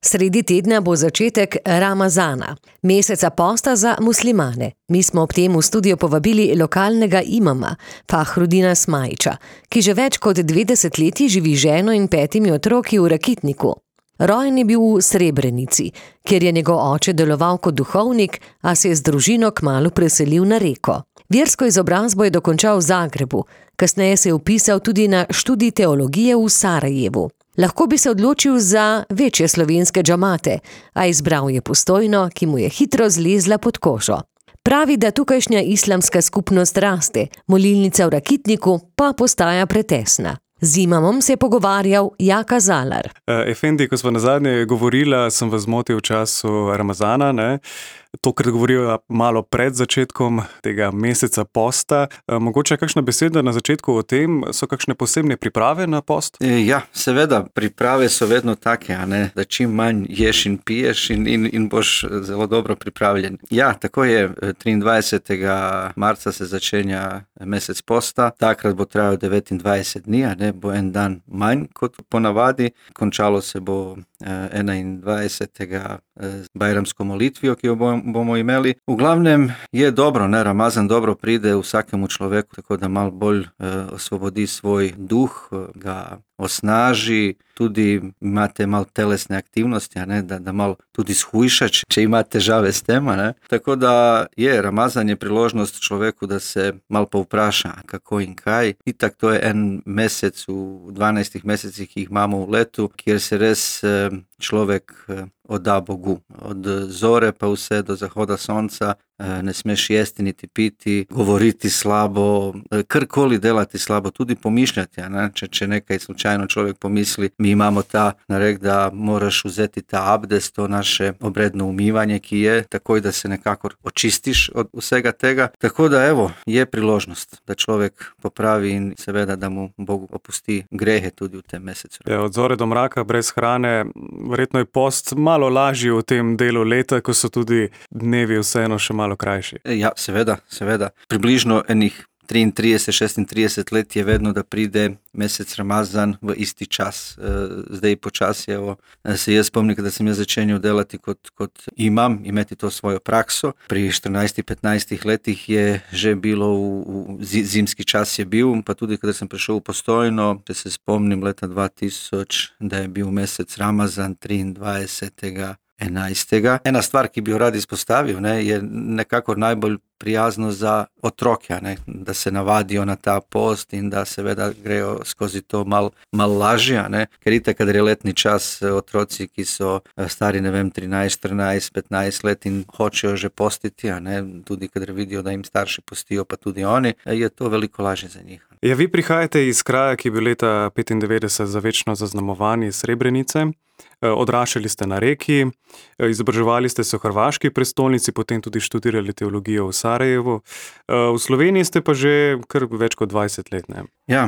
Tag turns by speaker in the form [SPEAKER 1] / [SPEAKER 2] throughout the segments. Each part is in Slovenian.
[SPEAKER 1] Sredi tedna bo začetek Ramazana, meseca posta za muslimane. Mi smo ob tem v studio povabili lokalnega imama, Fahrudina Smajića, ki že več kot 2 desetletji živi ženo in 5 otroki v Rakitniku. Rojen je bil v Srebrenici, kjer je njegov oče deloval kot duhovnik, a se je z družino kmalu preselil na Reko. Versko izobrazbo je dokončal v Zagrebu, kasneje se je vpisal tudi na študij teologije v Sarajevu. Lahko bi se odločil za večje slovenske džamate, a izbral je Postojno, ki mu je hitro zlezla pod kožo. Pravi, da tukajšnja islamska skupnost raste, molilnica v Rakitniku pa postaja pretesna. Z imamom se je pogovarjal Jaka Zalar.
[SPEAKER 2] Efendi, ko smo nazadnje govorila, sem vas zmotil v času Ramazana, ne? Tokrat govorijo malo pred začetkom tega meseca posta. Mogoče kakšna beseda na začetku o tem, so kakšne posebne priprave na post?
[SPEAKER 3] Ja, seveda, priprave so vedno take, da čim manj ješ in piješ in boš zelo dobro pripravljen. Ja, tako je, 23. marca se začenja mesec posta, takrat bo trajal 29 dni, bo en dan manj kot ponavadi, končalo se bo 21. z bajramsko molitvijo, ki jo bomo imeli. V glavnem je dobro, Ramazan dobro pride vsakemu človeku, tako da malo bolj osvobodi svoj duh, ga osnaži, tudi imate malo telesne aktivnosti, da malo tudi shujša, če ima težave s tem. Tako da Ramazan je priložnost človeku, da se malo povpraša, kako in kaj. Itak to je en mesec v 12 mesecih, ki jih imamo v letu, kjer se res človek odda Bogu. Od zore pa vse do zahoda sonca ne smeš jesti niti piti, govoriti slabo, karkoli delati slabo, tudi pomišljati. Če nekaj slučajno človek pomisli, mi imamo ta narek, da moraš vzeti ta abdest, to naše obredno umivanje, ki je, takoj da se nekako očistiš od vsega tega. Tako da je priložnost, da človek popravi in seveda, da mu Bog opusti grehe tudi v tem mesecu.
[SPEAKER 2] Od zore do mraka brez hrane, verjetno je post malo lažji v tem delu leta, ko so tudi dnevi vseeno še malo krajši.
[SPEAKER 3] Ja, seveda. Približno enih 33-36 let je vedno, da pride mesec Ramazan v isti čas. Zdaj počasi, se jaz spomnim, da sem začenjal delati kot imam, imeti to svojo prakso. Pri 14-15 letih je že bilo, zimski čas je bil, pa tudi, kada sem prišel v Postojno, če se spomnim leta 2000, da je bil mesec Ramazan 23. 11. Ena stvar, ki bi jo rad izpostavil, je nekako najbolj prijazno za otroke, da se navadijo na ta post in da seveda grejo skozi to malo lažje, ker itak, kadar je letni čas, otroci, ki so stari, 13, 14, 15 let in hočejo že postiti, tudi kadar vidijo, da jim starši postijo, pa tudi oni, je to veliko lažje za njih.
[SPEAKER 2] Ja, vi prihajate iz kraja, ki je bil leta 95 za večno zaznamovan iz Srebrenice. Odraščali ste na Reki, izobraževali ste se v hrvaški prestolnici, potem tudi študirali teologijo v Sarajevu. V Sloveniji ste pa že kar več kot 20 let, ne?
[SPEAKER 3] Ja,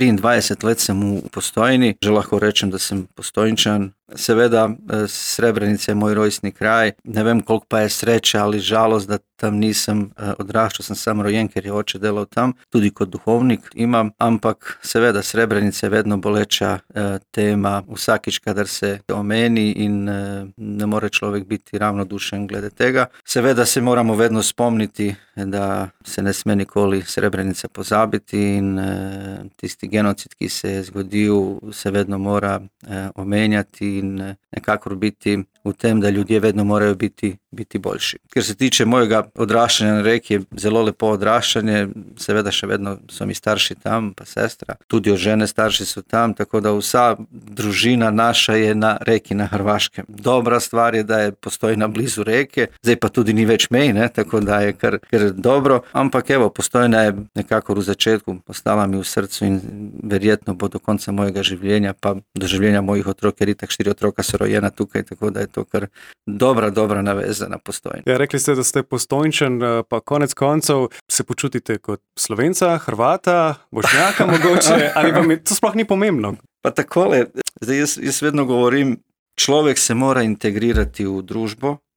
[SPEAKER 3] 23 let sem v Postojni, že lahko rečem, da sem Postojnčan. Seveda, Srebrenica je moj rojstni kraj, ne vem, koliko pa je sreče ali žalost, da tam nisem odraščal, sem sam rojen, ker je oče delal tam, tudi kot duhovnik imam, ampak seveda Srebrenica je vedno boleča tema, vsakič, kadar se omeni in ne more človek biti ravnodušen glede tega. Seveda se moramo vedno spomniti, da se ne sme nikoli Srebrenica pozabiti in tisti genocid, ki se je zgodil, se vedno mora omenjati in nekako biti v tem, da ljudje vedno morajo biti boljši. Ker se tiče mojega odraščanja na Reki, je zelo lepo odraščanje, seveda še vedno so mi starši tam, pa sestra, tudi od žene starši so tam, tako da vsa družina naša je na Reki, na Hrvaškem. Dobra stvar je, da je Postojna blizu Reke, zdaj pa tudi ni več mej, tako da je kar dobro, ampak Postojna je nekako v začetku ostala mi v srcu in verjetno bo do konca mojega življenja, pa do življenja mojih otrok, ker itak 4 otroka so rojena tukaj, tako da je to kar dobra naveza na Postojno.
[SPEAKER 2] Ja, rekli ste, da ste Postojnčan, pa konec koncev se počutite kot Slovenca, Hrvata, Bošnjaka mogoče, ali vam to sploh ni pomembno?
[SPEAKER 3] Pa takole, zdaj jaz vedno govorim, človek se mora integrirati v družbo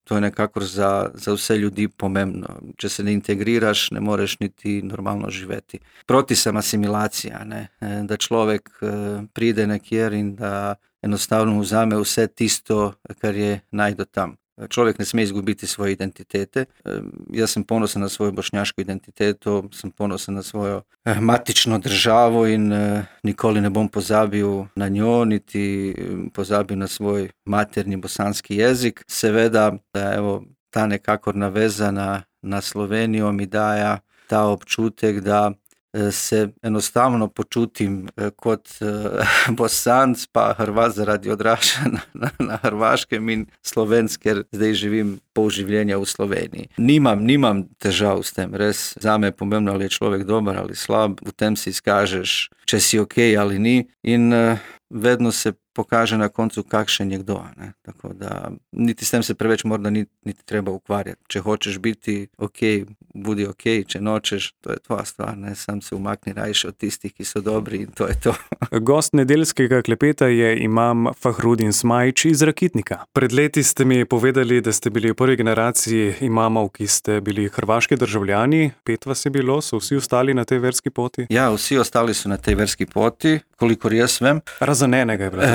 [SPEAKER 3] To je nekako za vse ljudi pomembno. Če se ne integriraš, ne moreš niti normalno živeti. Proti sem asimilacija, ne? Da človek pride nekjer in da enostavno vzame vse tisto, kar je najdo tam. Človek ne sme izgubiti svoje identitete. Jaz sem ponosen na svojo bošnjaško identiteto, sem ponosen na svojo matično državo in nikoli ne bom pozabil na njo, niti pozabil na svoj materni bosanski jezik. Seveda, evo, ta nekakor naveza na Slovenijo mi daje ta občutek, da se enostavno počutim kot Bosanc pa Hrvat zaradi odraščanja na Hrvaškem in Slovenc, ker zdaj živim pol življenja v Sloveniji. Nimam težav s tem, res. Zame je pomembno, ali je človek dober ali slab, v tem si izkažeš, če si okej ali ni in vedno se pokaže na koncu, kakšen je kdo. Ne? Tako da niti s tem se preveč morda niti treba ukvarjati. Če hočeš biti okej, budi okej, če nočeš, to je tvoja stvar. Ne? Sam se umakni rajše od tistih, ki so dobri in to je to.
[SPEAKER 2] Gost nedeljskega klepeta je imam Fahrudin Smajić iz Rakitnika. Pred leti ste mi povedali, da ste bili v prvi generaciji imamov, ki ste bili hrvaški državljani. 5 vas je bilo, so vsi ostali na tej verski poti?
[SPEAKER 3] Ja, vsi ostali so na tej verski poti, kolikor jaz vem.
[SPEAKER 2] Razen enega je bilo.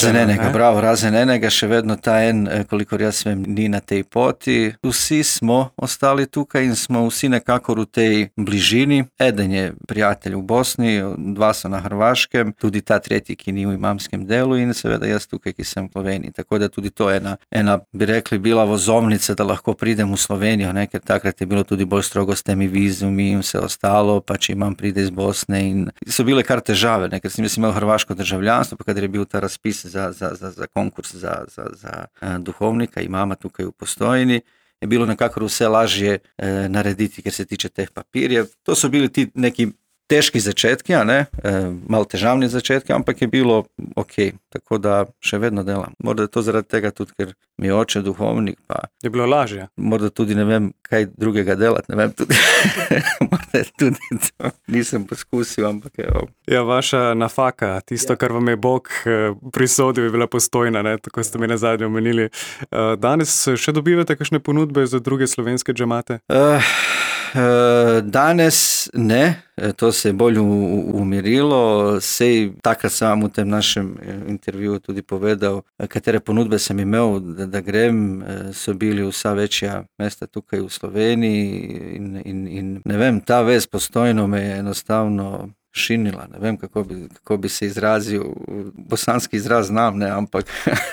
[SPEAKER 3] Razen enega, še vedno ta en, kolikor jaz vem, ni na tej poti. Vsi smo ostali tukaj in smo vsi nekako v tej bližini. Eden je prijatelj v Bosni, 2 so na Hrvaškem, tudi ta tretji, ki ni v imamskem delu in seveda jaz tukaj, ki sem v Sloveniji. Tako da tudi to je ena bi rekli, bila vozovnica, da lahko pridem v Slovenijo, ne? Ker takrat je bilo tudi bolj strogo s temi vizumi in vse ostalo, pa če imam pride iz Bosne in so bile kar težave, ne? Ker sem imel hrvaško državljanstvo, pa kadar je bil ta razpis za konkurs za duhovnika, imama tukaj v Postojni, je bilo nekako vse lažje narediti, ker se tiče teh papirjev. To so bili ti neki težki začetki, malo težavni začetki, ampak je bilo okej, tako da še vedno delam. Morda je to zaradi tega tudi, ker mi je oče duhovnik, pa
[SPEAKER 2] je bilo lažje.
[SPEAKER 3] Morda tudi ne vem, kaj drugega delati, ne vem tudi. Morda tudi to nisem poskusil, ampak je.
[SPEAKER 2] Ja, vaša nafaka, tisto, kar vam je Bog prisodil, je bila Postojna, ne? Tako ste mi nazadnje omenili. Danes še dobivate kakšne ponudbe za druge slovenske džamate?
[SPEAKER 3] Danes ne, to se je bolj umirilo, sej takrat sem vam v tem našem intervjuju tudi povedal, katere ponudbe sem imel, da grem, so bili vsa večja mesta tukaj v Sloveniji in ne vem, ta vez Postojno me je enostavno šinila, ne vem, kako bi se izrazil, bosanski izraz znam, ne, ampak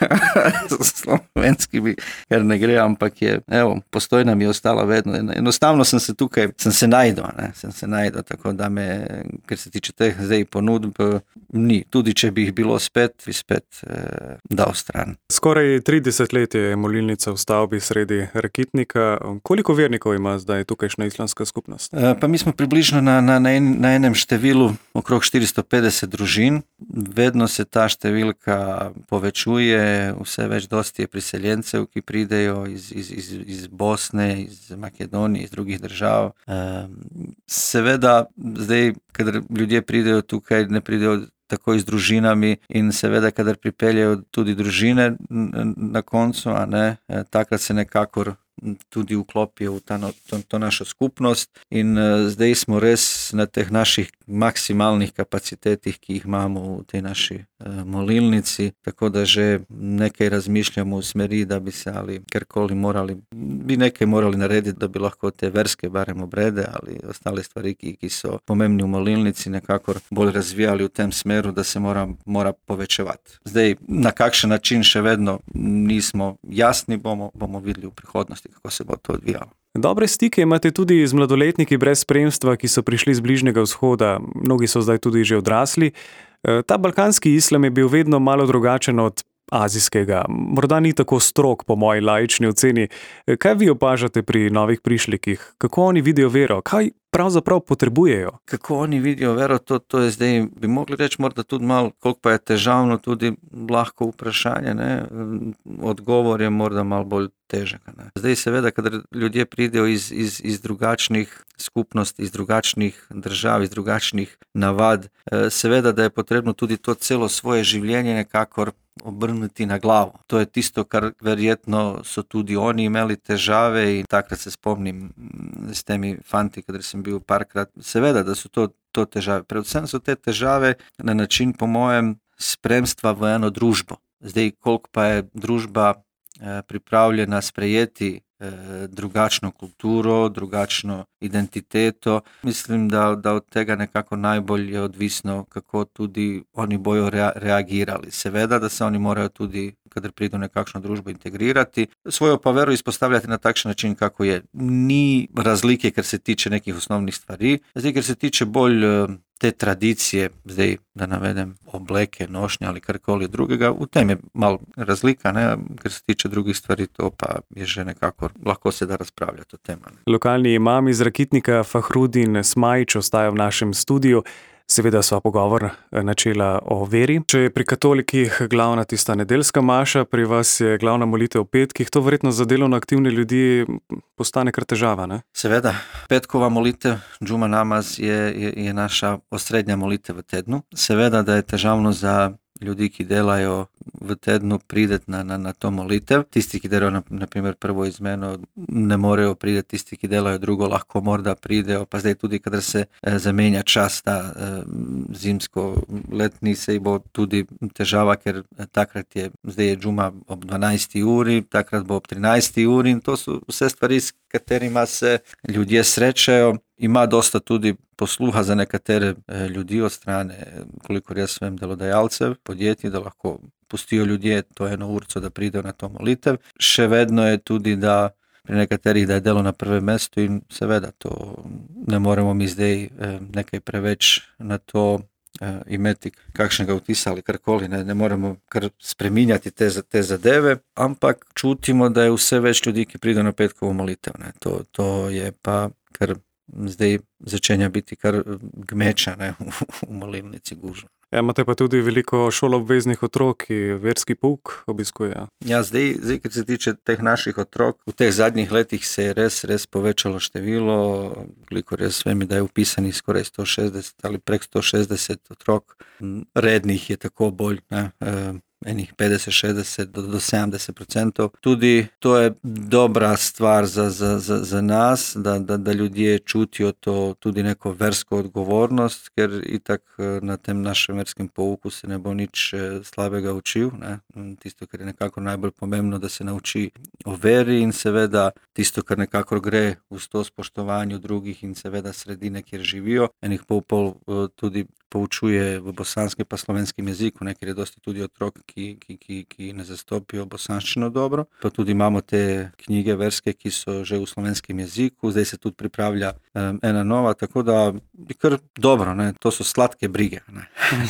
[SPEAKER 3] slovenski bi, ker ne gre, ampak je, evo, Postojna mi je ostala vedno, enostavno sem se najdel, tako da me, ker se tiče teh zdaj ponudb, ni, tudi če bi jih bilo spet, bi spet dal stran.
[SPEAKER 2] Skoraj 30 let je molilnica v stavbi sredi Rakitnika. Koliko vernikov ima zdaj tukajšnja islamska skupnost?
[SPEAKER 3] Pa mi smo približno na enem številu okrog 450 družin. Vedno se ta številka povečuje, vse več dosti je priseljencev, ki pridejo iz Bosne, iz Makedonije, iz drugih držav. Seveda, zdaj, kadar ljudje pridejo tukaj, ne pridejo takoj z družinami in seveda, kadar pripeljejo tudi družine na koncu, takrat se nekakor tudi vklopijo v to našo skupnost in zdaj smo res na teh naših maksimalnih kapacitetih, ki jih imamo v tej naši molilnici, tako da že nekaj razmišljamo v smeri, da bi se ali karkoli nekaj morali narediti, da bi lahko te verske barem obrede ali ostale stvari, ki so pomembni v molilnici, nekako bolj razvijali v tem smeru, da se mora povečevati. Zdaj, na kakšen način še vedno nismo jasni, bomo videli v prihodnosti, kako se bo to odvijalo.
[SPEAKER 2] Dobre stike imate tudi z mladoletniki brez spremstva, ki so prišli z Bližnjega vzhoda, mnogi so zdaj tudi že odrasli. Ta balkanski islam je bil vedno malo drugačen od azijskega, morda ni tako strog po moji laični oceni. Kaj vi opažate pri novih prišlikih? Kako oni vidijo vero? Kaj pravzaprav potrebujejo?
[SPEAKER 3] Kako oni vidijo vero, to je zdaj, bi mogli reči morda tudi malo, koliko pa je težavno, tudi lahko vprašanje, ne? Odgovor je morda malo bolj težek. Ne? Zdaj seveda, kadar ljudje pridejo iz drugačnih skupnosti, iz drugačnih držav, iz drugačnih navad, seveda, da je potrebno tudi to celo svoje življenje nekakor obrnuti na glavo. To je tisto, kar verjetno so tudi oni imeli težave in takrat se spomnim s temi fanti, kadar sem bil parkrat. Seveda, da so to težave. Predvsem so te težave na način, po mojem, spremstva v eno družbo. Zdaj, koliko pa je družba pripravljena sprejeti drugačno kulturo, drugačno identiteto. Mislim, da od tega nekako najbolj je odvisno, kako tudi oni bojo reagirali. Seveda, da se oni morajo tudi, kadar pridu v nekakšno družbo, integrirati, svojo pa vero izpostavljati na takšen način, kako je. Ni razlike, ker se tiče nekih osnovnih stvari, zdaj, ker se tiče bolj te tradicije, zdaj, da navedem, obleke, nošnje ali karkoli drugega, v tem je malo razlika, ne? Ker se tiče drugih stvari, to pa je že nekako, lahko se da razpravljati o tem.
[SPEAKER 2] Lokalni imam iz Rakitnika Fahrudin Smajić ostaja v našem studiu. Seveda sva pogovor načela o veri. Če je pri katolikih glavna tista nedeljska maša, pri vas je glavna molitev v petkih, to verjetno za delovno aktivne ljudi postane kar težava, ne?
[SPEAKER 3] Seveda, petkova molitev, džuma namaz, je naša osrednja molitev v tednu. Seveda, da je težavno za ljudi, ki delajo v tednu, prideti na to molitev. Tisti, ki delajo na primer prvo izmeno, ne morejo prideti, tisti, ki delajo drugo, lahko morda pridejo, pa zdaj tudi, kadar se zamenja čas, ta zimsko-letni, se bo tudi težava, ker takrat zdaj je džuma ob 12. uri, takrat bo ob 13. uri in to so vse stvari, s katerima se ljudje srečajo. Ima dosta tudi posluha za nekatere ljudi od strane, kolikor jaz vem, delodajalcev, podjetij, da lahko pustijo ljudje to eno urco, da pridejo na to molitev. Še vedno je tudi, da pri nekaterih, da je delo na prvem mestu in seveda to ne moremo mi zdaj nekaj preveč na to imeti kakšnega vtisa ali karkoli, ne moremo kar spreminjati te zadeve, ampak čutimo, da je vse več ljudi, ki pridejo na petkovo molitev. Ne. To je pa kar zdaj začenja biti kar gmeča, ne, v molilnici gužva.
[SPEAKER 2] Imate pa tudi veliko šoloobveznih otrok, ki verski pouk obiskujejo.
[SPEAKER 3] Ja, zdaj, ker se tiče teh naših otrok, v teh zadnjih letih se je res povečalo število, kolikor jaz vem, da je upisani skoraj 160 ali prek 160 otrok. Rednih je tako bolj, ne, enih 50-60 do 70%. Tudi to je dobra stvar za nas, da ljudje čutijo to tudi neko versko odgovornost, ker itak na tem našem verskem pouku se ne bo nič slabega učil. Ne? Tisto, kar je nekako najbolj pomembno, da se nauči o veri in seveda tisto, kar nekako gre v to spoštovanju drugih in seveda sredine, kjer živijo. Enih pol tudi poučuje v bosanskem pa slovenskem jeziku, ker je dosti tudi otrok, ki ne zastopijo bosanščino dobro. Pa tudi imamo te knjige verske, ki so že v slovenskem jeziku, zdaj se tudi pripravlja ena nova, tako da je kar dobro, ne? To so sladke brige. Ne?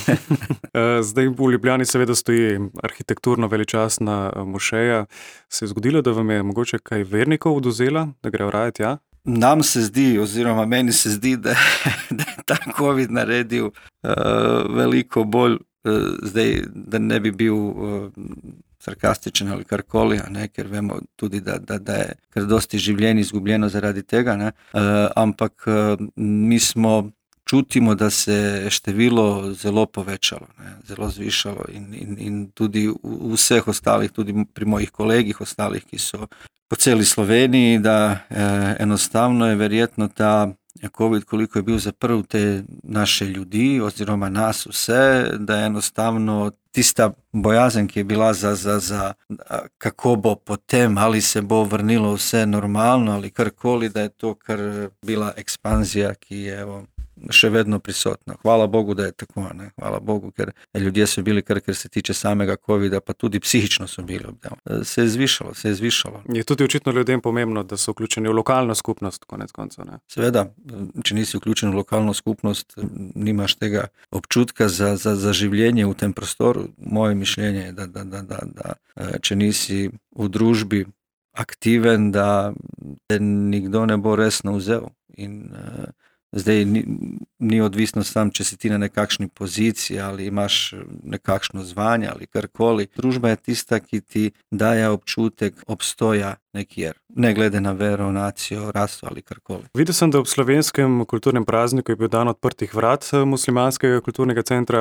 [SPEAKER 2] Zdaj v Ljubljani seveda stoji arhitekturno veličastna mošeja. Se je zgodilo, da vam je mogoče kaj vernikov odvzela, da grejo raje tja?
[SPEAKER 3] Nam se zdi, oziroma meni se zdi, da je ta COVID naredil veliko bolj, zdaj, da ne bi bil sarkastičen ali karkoli, ker vemo tudi, da je kar dosti življenj izgubljeno zaradi tega, ne? Ampak mi čutimo, da se število zelo povečalo, ne? Zelo zvišalo in tudi v vseh ostalih, tudi pri mojih kolegih ostalih, ki so po celi Sloveniji, da enostavno je verjetno ta COVID, koliko je bil zaprl te naše ljudi oziroma nas vse, da je enostavno tista bojazen, ki je bila za kako bo potem, ali se bo vrnilo vse normalno ali karkoli, da je to kar bila ekspanzija, ki je še vedno prisotna. Hvala Bogu, da je tako, ne? Hvala Bogu, ker ljudje so bili kar se tiče samega COVID-a, pa tudi psihično so bili obdavljeni. Se je zvišalo.
[SPEAKER 2] Je tudi očitno ljudem pomembno, da so vključeni v lokalno skupnost, konec koncev, ne?
[SPEAKER 3] Seveda, če nisi vključen v lokalno skupnost, nimaš tega občutka za življenje v tem prostoru. Moje mišljenje je, da če nisi v družbi aktiven, da te nikdo ne bo resno vzel. In zdaj ni odvisno sam, če si ti na nekakšni poziciji ali imaš nekakšno zvanje ali karkoli. Družba je tista, ki ti daje občutek obstoja nekjer, ne glede na vero, nacijo, raso ali karkoli.
[SPEAKER 2] Videl sem, da ob slovenskem kulturnem prazniku je bil dan odprtih vrat muslimanskega kulturnega centra.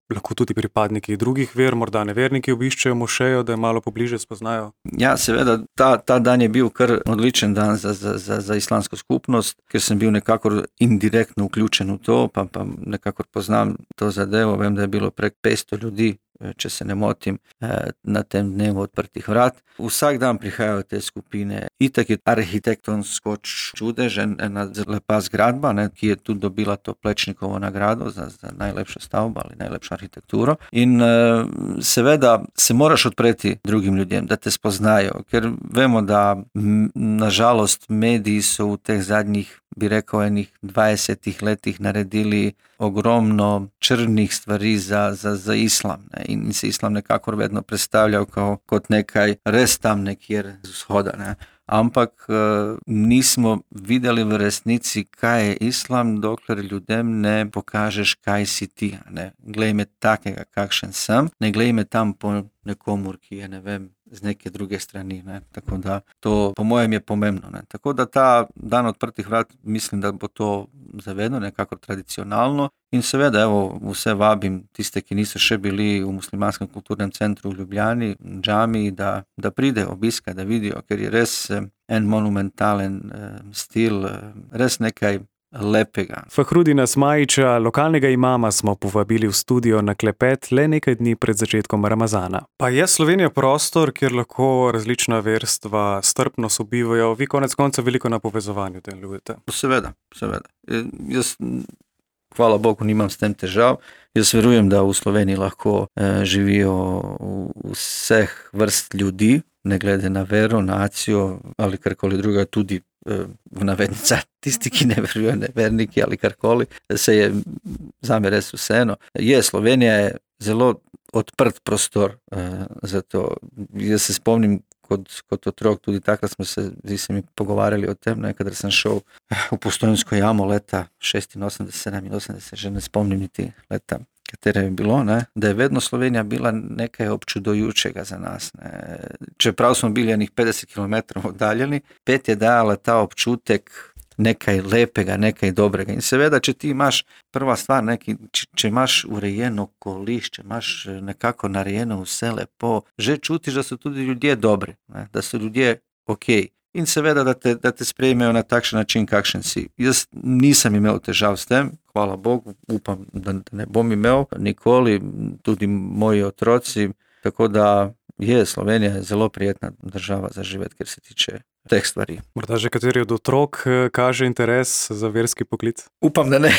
[SPEAKER 2] lahko tudi pripadniki drugih ver, morda neverniki obiščejo mošejo, da jo malo pobliže spoznajo?
[SPEAKER 3] Ja, seveda, ta dan je bil kar odličen dan za islamsko skupnost, ker sem bil nekako indirektno vključen v to, pa nekako poznam to zadevo. Vem, da je bilo prek 500 ljudi, če se ne motim, na tem dnevu odprtih vrat. Vsak dan prihajajo te skupine. Itak je arhitektonsko čudež, ena lepa zgradba, ki je tudi dobila to Plečnikovo nagrado za najlepšo stavbo ali najlepšo arhitekturo. In seveda se moraš odpreti drugim ljudem, da te spoznajo, ker vemo, da nažalost mediji so v teh zadnjih, bi rekel, enih 20 letih naredili ogromno črnih stvari za islam. In se islam nekako vedno predstavljal kot nekaj res tam nekjer z vzhoda. Ampak nismo videli v resnici, kaj je islam, dokler ljudem ne pokažeš, kaj si ti. Glej me takega, kakšen sem, ne glej me tam po nekomur, ki je, ne vem, z neke druge strani. Tako da to po mojem je pomembno. Tako da ta dan odprtih vrat, mislim, da bo to zavedno, nekako tradicionalno. In seveda, evo, vse vabim tiste, ki niso še bili v Muslimanskem kulturnem centru v Ljubljani, džamiji, da pride obiska, da vidijo, ker je res en monumentalen stil, res nekaj lepega.
[SPEAKER 2] Fahrudina Smajića, lokalnega imama, smo povabili v studio na klepet le nekaj dni pred začetkom Ramazana. Pa je Slovenija prostor, kjer lahko različna verstva strpno sobivajo? Vi konec konca veliko na povezovanju delujete.
[SPEAKER 3] Seveda. Jaz, hvala Bogu, nimam s tem težav. Jaz verujem, da v Sloveniji lahko živijo vseh vrst ljudi, ne glede na vero, nacijo ali karkoli druga, tudi v navednicah tisti, ki ne verujejo, neverniki ali karkoli, se je zame res vseeno. Slovenija je zelo odprt prostor za to. Jaz se spomnim kot otrok, tudi takrat smo se mi pogovarjali o tem, kadar sem šel v Postojnsko jamo leta 86, 87, že ne spomnim niti leta, katere je bilo, da je vedno Slovenija bila nekaj občudujočega za nas. Čeprav smo bili enih 50 km oddaljeni, pet je dajala ta občutek nekaj lepega, nekaj dobrega. In seveda, če ti imaš prva stvar, če imaš urejeno kolišče, imaš nekako narejeno vse lepo, že čutiš, da so tudi ljudje dobri, da so ljudje okej. In seveda, da te sprejmejo na takšen način, kakšen si. Jaz nisem imel težav s tem, hvala Bogu, upam, da ne bom imel nikoli, tudi moji otroci, tako da Slovenija je zelo prijetna država za živeti, ker se tiče teh stvari.
[SPEAKER 2] Morda že kateri od otrok kaže interes za verski poklic?
[SPEAKER 3] Upam, da ne.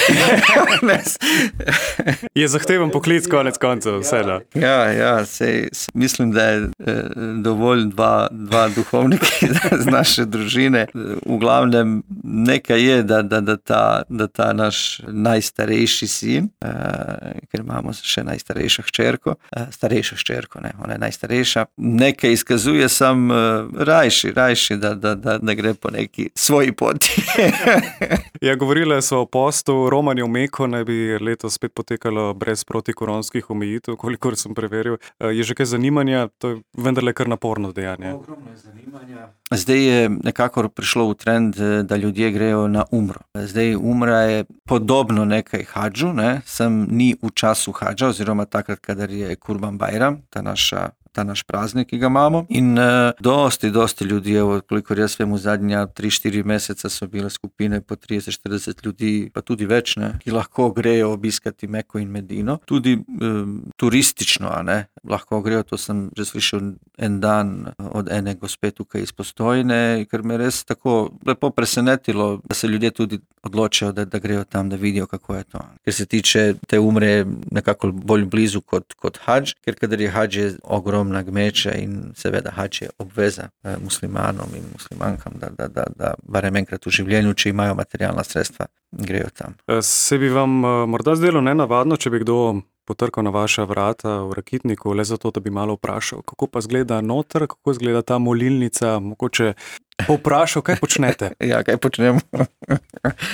[SPEAKER 2] Je zahteven poklic, konec koncev, vse da.
[SPEAKER 3] Ja, mislim, da je dovolj dva duhovniki z naše družine. V glavnem nekaj je, da ta naš najstarejši sin, ker imamo še najstarejšo hčerko, ona je najstarejša, nekaj izkazuje sam rajši, da ne gre po neki svoji poti.
[SPEAKER 2] Ja, govorili so o postu, romanje v Meko naj bi letos spet potekalo brez protikoronskih omejitev, kolikor sem preveril. Je že kaj zanimanja? To je vendarle kar naporno dejanje.
[SPEAKER 3] Ogromno je zanimanja. Zdaj je nekako prišlo v trend, da ljudje grejo na umro. Zdaj umra je podobno nekaj hadžu, sem ni v času hadža, oziroma takrat, kadar je Kurban Bajram, ta naš praznik, ki ga imamo. In dosti ljudi, kolikor jaz vem, v zadnja 3-4 meseca so bile skupine po 30-40 ljudi, pa tudi več, ki lahko grejo obiskati Meko in Medino. Tudi turistično, lahko grejo, to sem že slišal en dan od ene gospe tukaj iz Postojne, ker me res tako lepo presenetilo, da se ljudje tudi odločijo, da grejo tam, da vidijo, kako je to. Ker se tiče te umre nekako bolj blizu kot hadž, ker kadar je hadž, je ogromna gmeča in seveda hadž je obveza muslimanom in muslimankam, da barem enkrat v življenju, če imajo materialna sredstva, grejo tam.
[SPEAKER 2] Se bi vam morda zdelo nenavadno, če bi kdo potrkal na vaša vrata v Rakitniku, le zato, da bi malo vprašal, kako pa izgleda noter, kako izgleda ta molilnica, mogoče povprašal, kaj počnete?
[SPEAKER 3] Ja, kaj počnemo?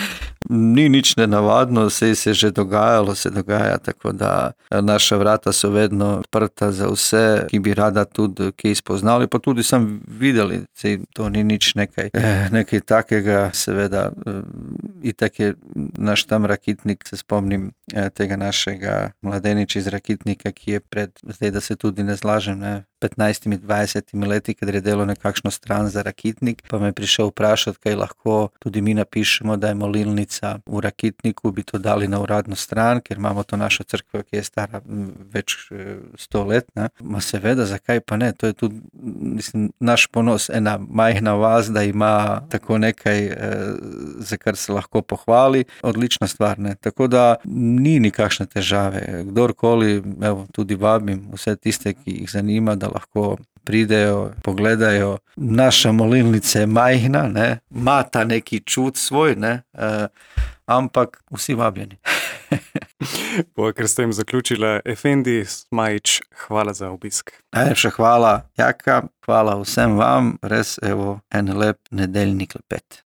[SPEAKER 3] ni nič nenavadno, se je že dogajalo, se dogaja, tako da naša vrata so vedno odprta za vse, ki bi rada tudi kaj spoznali, pa tudi sem videli, to ni nič nekaj takega, seveda, itak je naš tam Rakitnik, se spomnim tega našega mladeniča iz Rakitnika, ki je zdaj da se tudi ne zlažem, 15-20 leti, kadar je delal nekakšno stran za Rakitnik, pa me je prišel vprašati, kaj lahko tudi mi napišemo, da je molilnica v Rakitniku, bi to dali na uradno stran, ker imamo to našo crkvo, ki je stara več 100 let. Ma seveda, zakaj pa ne? To je tudi, mislim, naš ponos, ena majhna vas, da ima tako nekaj, za kar se lahko pohvali. Odlična stvar, ne? Tako da ni nikakšne težave. Kdorkoli, evo, tudi vabim vse tiste, ki jih zanima, da lahko pridejo, pogledajo. Naša molilnica je majhna, ne? Ima ta neki čut svoj, ne? Ampak vsi vabljeni.
[SPEAKER 2] Ker ste jim zaključila, Efendi Smajić, hvala za obisk.
[SPEAKER 3] Najlepša hvala, Jaka, hvala vsem vam, res evo en lep nedeljni klepet.